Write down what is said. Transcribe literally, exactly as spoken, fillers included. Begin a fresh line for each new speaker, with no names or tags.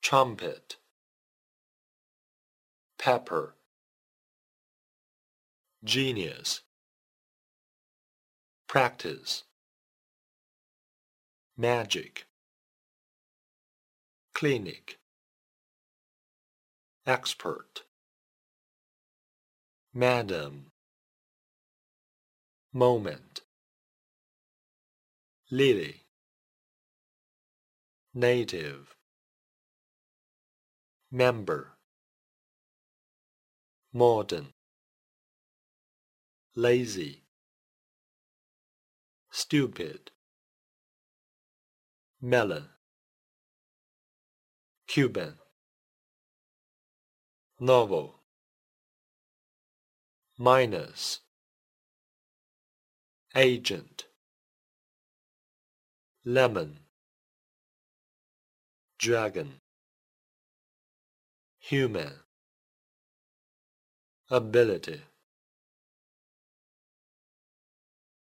trumpet, pepper, genius, practice, magic, clinic, expert, madam, moment, lily, native, member, modern, lazy, stupid, melon, Cuban, novel, minus, agent, lemon, dragon, human, ability.